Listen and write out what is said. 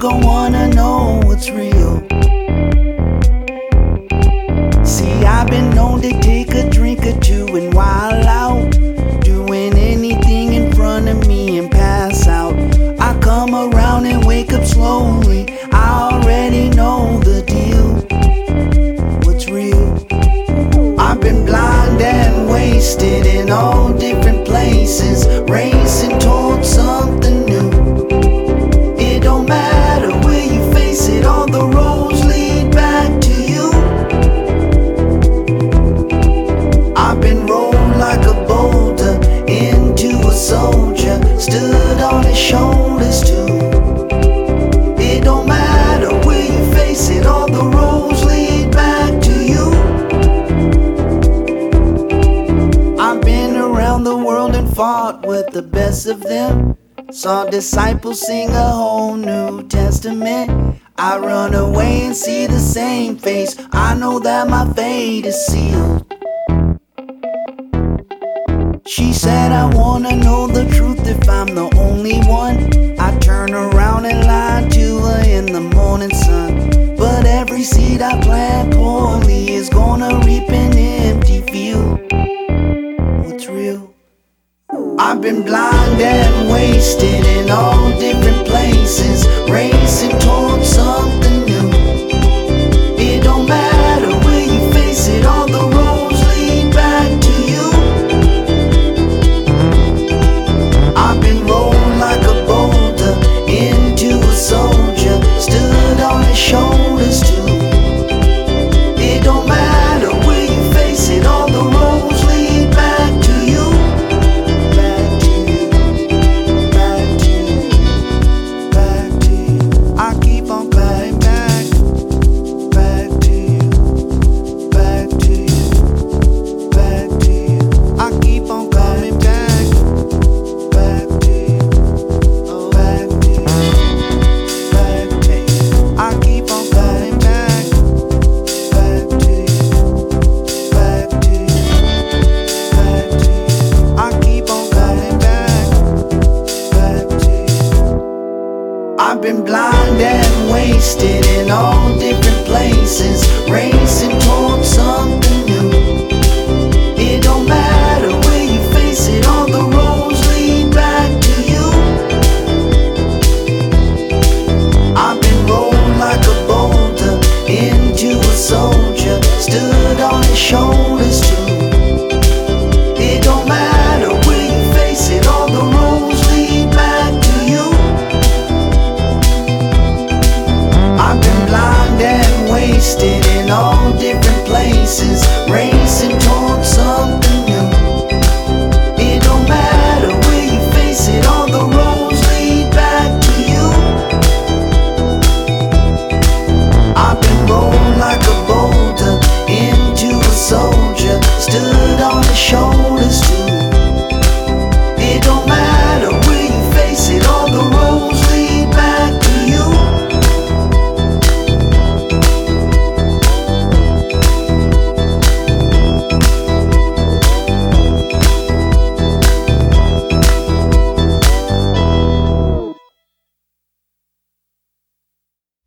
gon' wanna know what's real. See, I've been known to take a drink or two and wild out, doing anything in front of me and pass out. I come around and wake up slowly, I already know the deal. What's real? I've been blind and wasted in all different places, racing towards something new. It don't matter where you face it, all the roads lead back to you. I've been rolled like a boulder into a soldier, stood on his shoulders too. It don't matter where you face it, all the roads lead back to you. I've been around the world and fought with the best of them, saw disciples sing a whole New Testament. I run away and see the same face, I know that my fate is sealed. She said, I wanna know the truth if I'm the only one. I turn around and lie to her in the morning sun. But every seed I plant poorly is gonna reap an empty field. What's real? I've been blind and wasted in all different places, racing towards something new. It don't matter where you face it, all the roads lead back to you. I've been rolled like a boulder into a soldier, stood on his shoulders too. It don't matter where you face it, all the roads lead back to you. Back to you, back to you, back to you. I keep on coming back, back to you, back to you, back to you. I keep on coming back, back to you, back to you, back to you. I keep on coming back, back to you, back to you, back to you. I keep on coming back, back to you. I've been blind and wasted in all different places, racing towards something new. It don't matter where you face it, all the roads lead back to you. I've been rolled like a boulder into a soldier, stood on his shoulders too. It don't matter where you face it, all the roads lead back to you. I've been blind and wasted in all different places,